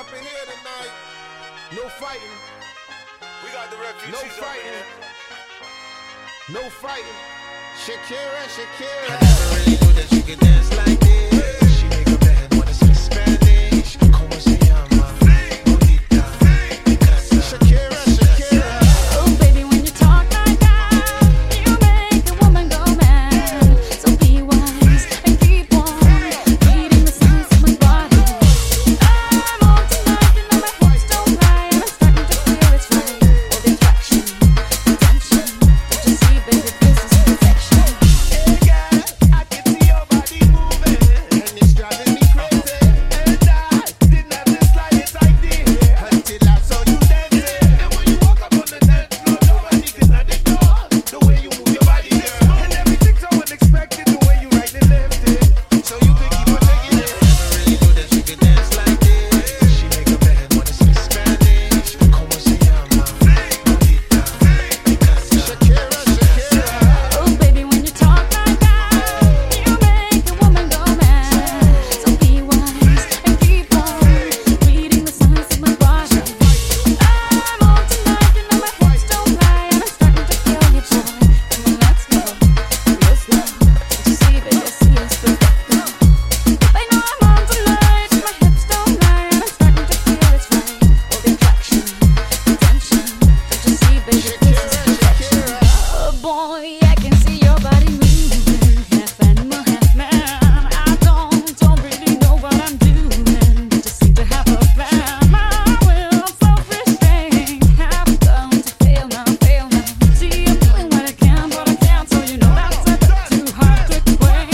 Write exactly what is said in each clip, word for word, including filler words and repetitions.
up in here tonight. No fighting. We got the refugees No up in fighting. here. No fighting. Shakira, Shakira. I never really knew that you could dance like this. She make up her head wanna speak Spanish. Como se llama? Bonita. Casa. Shakira, Shakira. Oh, baby, when you talk like that, you make a woman go mad. So be wise and keep on reading the signs of my body. I'm on tonight, you know my hips don't lie, and I'm starting to feel it's right. All the attraction, the tension, don't you see, baby, this is perfection. Hey girl, I can see your body moving, And it's driving me crazy. and I didn't have the slightest idea Until I saw you dancing. And when you walk up on the dance floor, nobody can ignore the way you move your body, girl. And everything's so unexpected, the way you right and left it. So you could keep on taking it. Never really knew that you could dance like this. She make up her head wanna speak Spanish. Como se llama? Bonita. Casa. Shakira, Shakira. Oh, baby, when you talk like that, you make a woman go mad. So be wise and keep on reading the signs of my body. I'm on tonight, you know my hips don't lie, and I'm starting to feel your joy. Come on, let's go, real slow. Don't you see, baby, I see it's perfecto. I know I'm on tonight, my hips don't lie, and I'm starting to feel it's right. All the attraction, the tension, don't you see, baby, this is perfection. Oh boy, I can see your body moving, half animal, half man. I don't, don't really know what I'm doing, but just seem to have a plan. My will, self-restraint, have come to fail now, fail now. See, I'm doing what I can, but I can't, so you know that's a bit too hard to explain.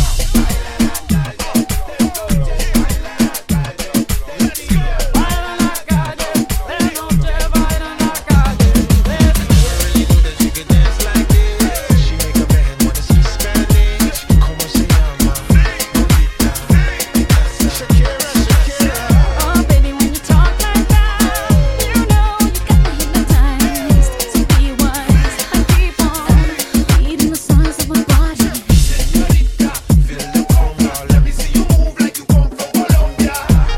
Baila la calle, de noche baila la calle. Really knew that you could dance like this. She make up her head wanna speak Spanish. Como se llama? Bonita. Casa. Shakira, Shakira. Oh, baby, when you talk like that, you know you got me hypnotized. So be wise and keep on reading the signs of my body. Señorita, feel the conga. Let me see you move like you come from Colombia.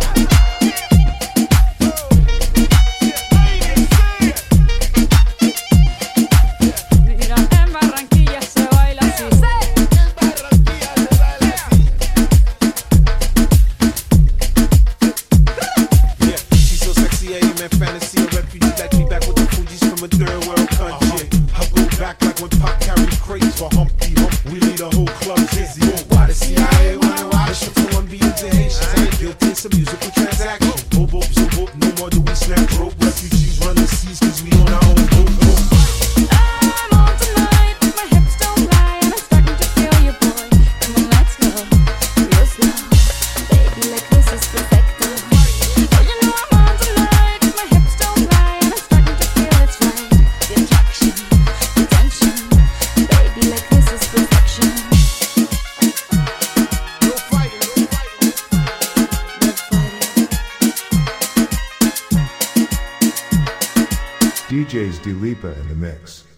Mira, en Barranquilla se baila así. Barranquilla se baila así. Yeah, she's so sexy, I ain't in fantasy. A refugee like me back with the Fugees from a third world country. I go back like when Pac carried crates for Humpty Hump. We lead a whole club dizzy. Why the C I A wanna watch the Colombians and Haitians? I ain't guilty, it's a musical transaction. Boop, boop, so boop, no more do we snap rope. Refugees run the seas cause we on our own boat. boat. I'm on tonight, my hips don't lie, and I'm starting to feel you, boy. Come on, let's go, real slow. Baby, like this is perfecto. Oh, you know I'm on tonight, my hips don't lie, and I'm starting to feel it's right. The attraction, the tension, baby, like this is perfection. No fighting, no fighting. No fighting. D Js Dilipa in the mix.